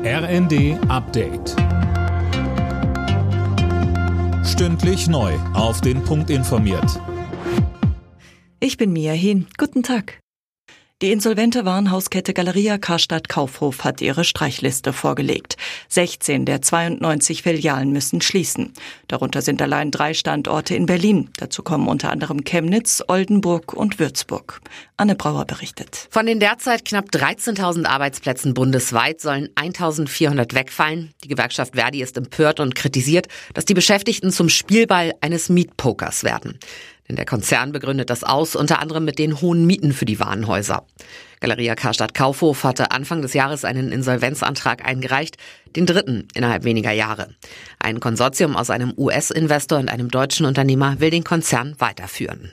RND Update. Stündlich neu auf den Punkt informiert. Ich bin Mia Hehn. Guten Tag. Die insolvente Warenhauskette Galeria Karstadt Kaufhof hat ihre Streichliste vorgelegt. 16 der 92 Filialen müssen schließen. Darunter sind allein 3 Standorte in Berlin. Dazu kommen unter anderem Chemnitz, Oldenburg und Würzburg. Anne Brauer berichtet. Von den derzeit knapp 13.000 Arbeitsplätzen bundesweit sollen 1.400 wegfallen. Die Gewerkschaft Verdi ist empört und kritisiert, dass die Beschäftigten zum Spielball eines Mietpokers werden. Denn der Konzern begründet das aus, unter anderem mit den hohen Mieten für die Warenhäuser. Galeria Karstadt Kaufhof hatte Anfang des Jahres einen Insolvenzantrag eingereicht, den 3. innerhalb weniger Jahre. Ein Konsortium aus einem US-Investor und einem deutschen Unternehmer will den Konzern weiterführen.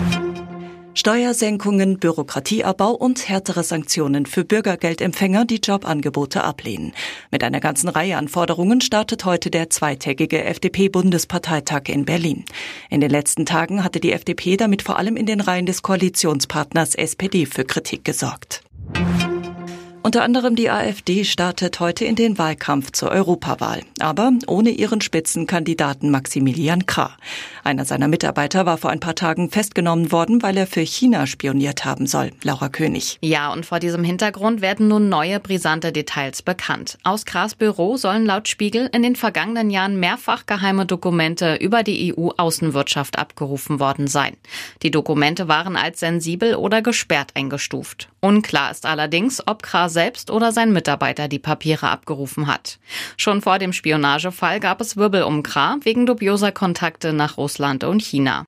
Steuersenkungen, Bürokratieabbau und härtere Sanktionen für Bürgergeldempfänger, die Jobangebote ablehnen. Mit einer ganzen Reihe an Forderungen startet heute der zweitägige FDP-Bundesparteitag in Berlin. In den letzten Tagen hatte die FDP damit vor allem in den Reihen des Koalitionspartners SPD für Kritik gesorgt. Unter anderem die AfD startet heute in den Wahlkampf zur Europawahl, aber ohne ihren Spitzenkandidaten Maximilian Krah. Einer seiner Mitarbeiter war vor ein paar Tagen festgenommen worden, weil er für China spioniert haben soll. Laura König. Ja, und vor diesem Hintergrund werden nun neue brisante Details bekannt. Aus Krahs Büro sollen laut Spiegel in den vergangenen Jahren mehrfach geheime Dokumente über die EU-Außenwirtschaft abgerufen worden sein. Die Dokumente waren als sensibel oder gesperrt eingestuft. Unklar ist allerdings, ob Krah selbst oder sein Mitarbeiter die Papiere abgerufen hat. Schon vor dem Spionagefall gab es Wirbel um Krah wegen dubioser Kontakte nach Russland und China.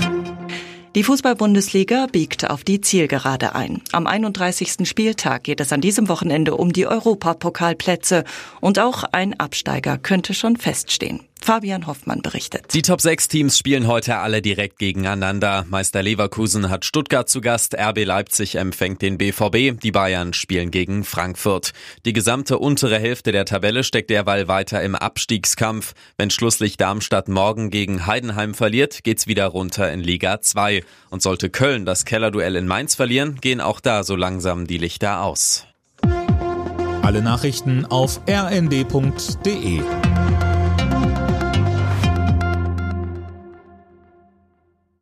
Die Fußball-Bundesliga biegt auf die Zielgerade ein. Am 31. Spieltag geht es an diesem Wochenende um die Europapokalplätze und auch ein Absteiger könnte schon feststehen. Fabian Hoffmann berichtet. Die Top-6-Teams spielen heute alle direkt gegeneinander. Meister Leverkusen hat Stuttgart zu Gast, RB Leipzig empfängt den BVB, die Bayern spielen gegen Frankfurt. Die gesamte untere Hälfte der Tabelle steckt derweil weiter im Abstiegskampf. Wenn Schlusslicht Darmstadt morgen gegen Heidenheim verliert, geht's wieder runter in Liga 2. Und sollte Köln das Kellerduell in Mainz verlieren, gehen auch da so langsam die Lichter aus. Alle Nachrichten auf rnd.de.